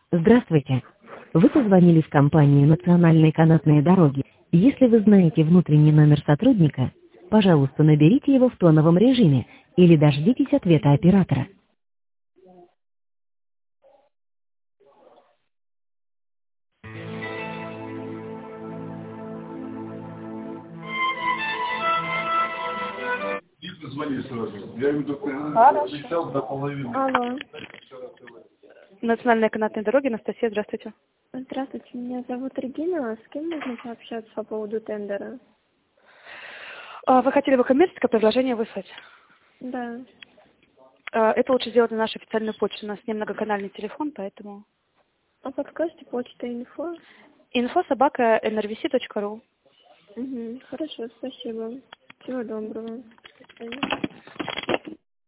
Здравствуйте. Вы позвонили в компанию «Национальные канатные дороги». Если вы знаете внутренний номер сотрудника, пожалуйста, наберите его в тоновом режиме или дождитесь ответа оператора. Звони сразу. Я им обещал до половины. Алло. Национальные канатные дороги, Анастасия, здравствуйте. Здравствуйте, меня зовут Регина. С кем можно пообщаться по поводу тендера? Вы хотели бы коммерческое предложение выслать? Да. Это лучше сделать на нашу официальную почту. У нас не многоканальный телефон, поэтому... А подскажите почта инфо? info@nrvc.ru. Угу. Хорошо, спасибо. Всего доброго. До свидания.